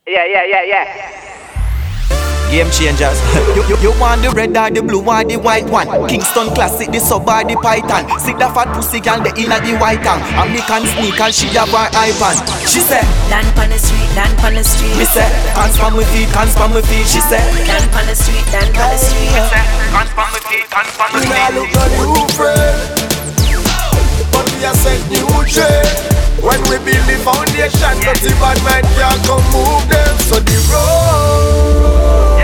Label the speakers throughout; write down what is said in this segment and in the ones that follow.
Speaker 1: Yeah.
Speaker 2: Game changers. you want the red or the blue or the white one? Kingston Classic, the sub or the Python. See the fat pussy girl, the inner the white tongue. American sneaker, she have her iPad. She say,
Speaker 3: Land on the street, land on the street.
Speaker 2: me say, hands for my feet, hands for my feet. She say,
Speaker 3: Land on the street, land on the street.
Speaker 2: me say, hands for my feet, hands for my
Speaker 4: We
Speaker 2: feet.
Speaker 4: not look on you friend, but we are set new trend. When we build the foundation, dirty bad man can't come move them. So the road,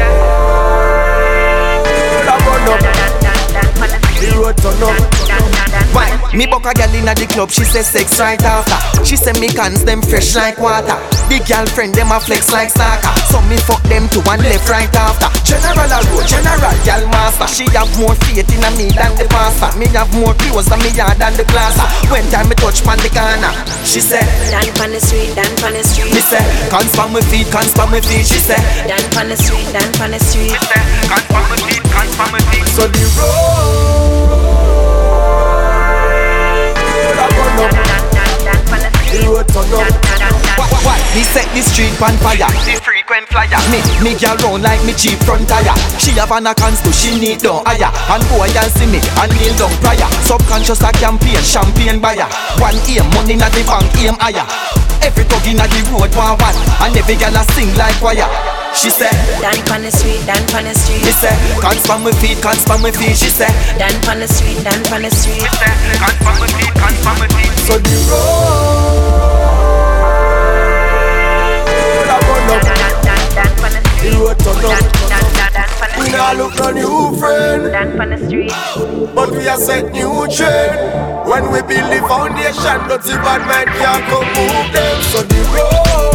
Speaker 4: I run up, the road turn up.
Speaker 2: Why? Me buck a girl inna the club, she say sex right after. She say me cans them fresh like water. The girlfriend them a flex like soccer. So me fuck them to one left right after. General a road, general gal master. She have more faith inna me than the pastor. Me have more clothes than me yard than the class. When time me touch pan the corner, she say,
Speaker 3: Land on the street, land on the street.
Speaker 2: me say, cans for my feet, cans for my feet. She say,
Speaker 3: Land on the street, land on the street.
Speaker 2: cans for my feet, cans for my feet.
Speaker 4: So the road, I run up, the road turn up.
Speaker 2: Why? Me set the street on fire. The frequent flyer. Me girl round like me cheap front tire. She have an account to she need down higher. And boy y'all see me and kneel down prior. Subconscious a campaign, champagne buyer. One aim, money na the bank, aim higher. Every dog inna the road want one, and every girl a sing like choir. She say,
Speaker 3: Land on the street, land on the street.
Speaker 2: me say, can't span my feet, can't span my feet. She say,
Speaker 3: Land on the street, land on the street.
Speaker 2: can't span my feet, can't span my feet.
Speaker 4: So the road, I run up, the road turn up. We not look on you friend,
Speaker 3: Land on the street.
Speaker 4: but we are set new trend. When we build the foundation, dirty bad man can't come move them. So the road,